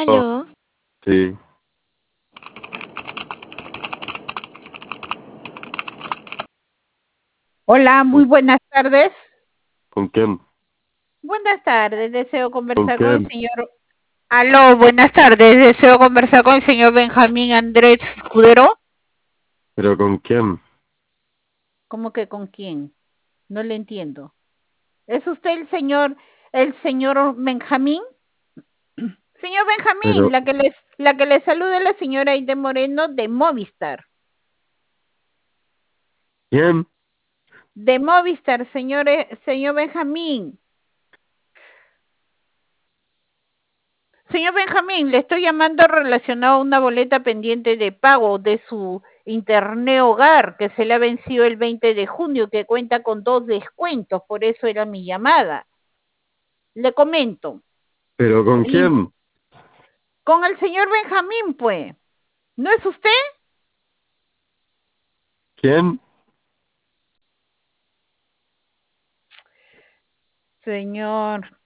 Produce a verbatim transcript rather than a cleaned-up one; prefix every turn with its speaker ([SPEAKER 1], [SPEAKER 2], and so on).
[SPEAKER 1] Oh,
[SPEAKER 2] Aló,
[SPEAKER 1] sí.
[SPEAKER 3] Hola,
[SPEAKER 1] ¿Con,
[SPEAKER 3] muy buenas tardes.
[SPEAKER 1] con quién?
[SPEAKER 3] Buenas tardes, deseo
[SPEAKER 1] ¿Con
[SPEAKER 3] conversar con el
[SPEAKER 1] quién?
[SPEAKER 3] señor. Aló, buenas tardes, deseo conversar con el señor Benjamín Andrés Escudero.
[SPEAKER 1] ¿Pero con quién?
[SPEAKER 3] ¿Cómo que con quién? No le entiendo. ¿Es usted el señor, el señor Benjamín? Señor Benjamín,
[SPEAKER 1] ¿Pero
[SPEAKER 3] la que les, la que le saluda es la señora Aide Moreno de Movistar.
[SPEAKER 1] quién?
[SPEAKER 3] De Movistar, señor, señor Benjamín. Señor Benjamín, le estoy llamando relacionado a una boleta pendiente de pago de su internet hogar que se le ha vencido el veinte de junio, que cuenta con dos descuentos, por eso era mi llamada. Le comento,
[SPEAKER 1] ¿Pero con
[SPEAKER 3] el in-
[SPEAKER 1] quién?
[SPEAKER 3] con el señor Benjamín, pues, ¿no es usted?
[SPEAKER 1] ¿Quién?
[SPEAKER 3] Señor,